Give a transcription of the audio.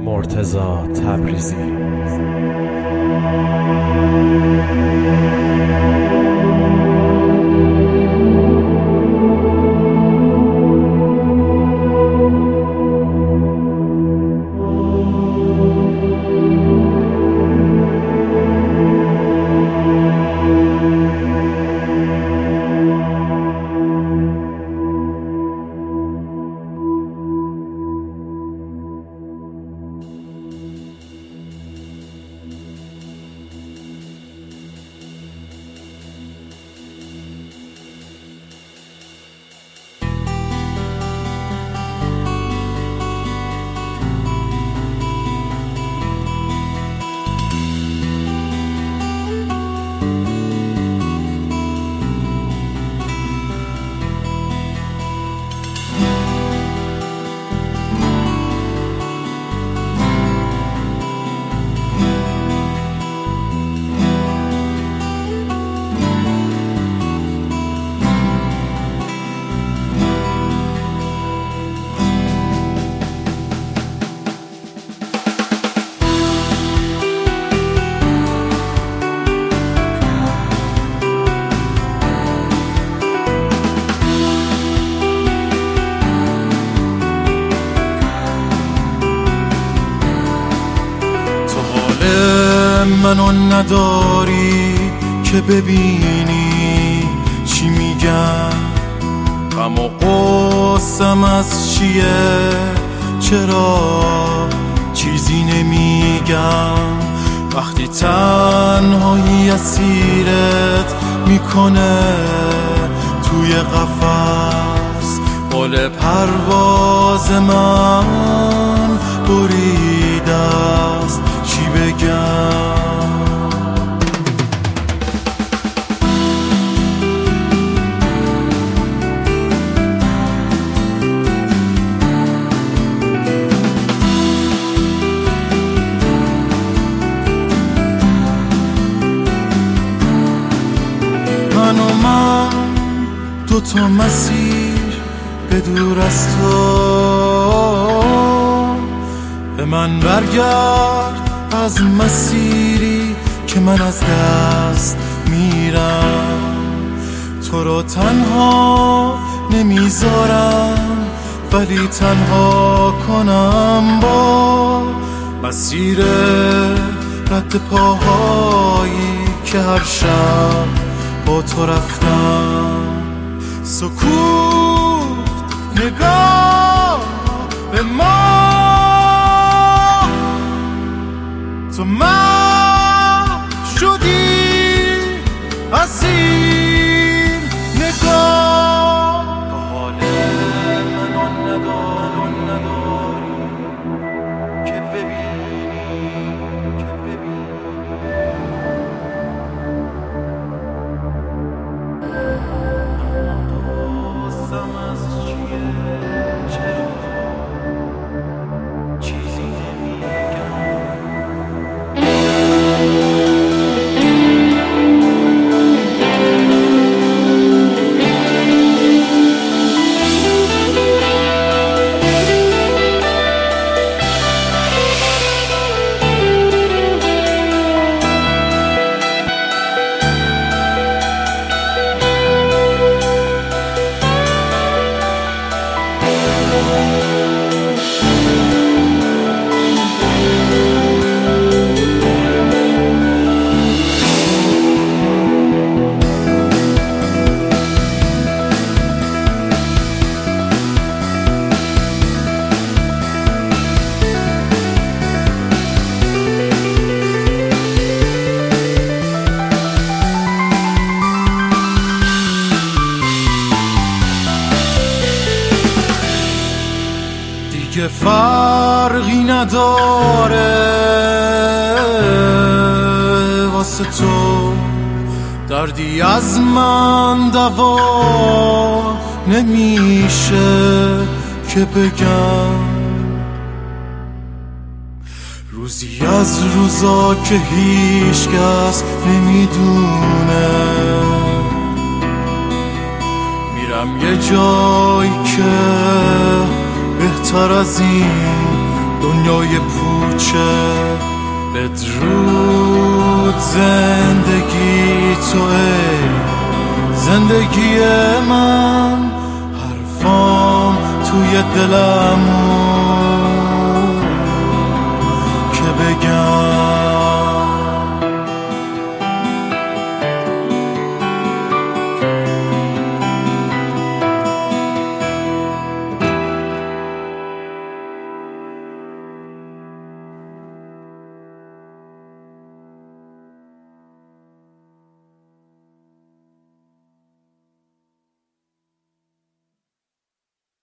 مرتضی تبریزی. منو نداری که ببینی چی میگم، غم و غصم از چیه، چرا چیزی نمیگم. وقتی تنهایی اسیرت میکنه توی قفس، بال پرواز من بریده است، چی بگم. من دوتا مسیر به دور از تو، به من برگرد از مسیری که من از دست میرم. تو رو تنها نمیذارم ولی تنها کنم با مسیر رد پاهایی که هر شب با تو رفتم. سکوت نگاه به ما، تو من شدی از این نگاه. تو حال منو نداری که ببینی دیگه فرقی نداره واسه تو، دردی از من دوا نمیشه که بگم. روزی از روزا که هیچ کس نمیدونه، میرم یه جایی که بهتر از این دنیای پوچه بدرود زندگی توئه زندگی من حرفام توی دلم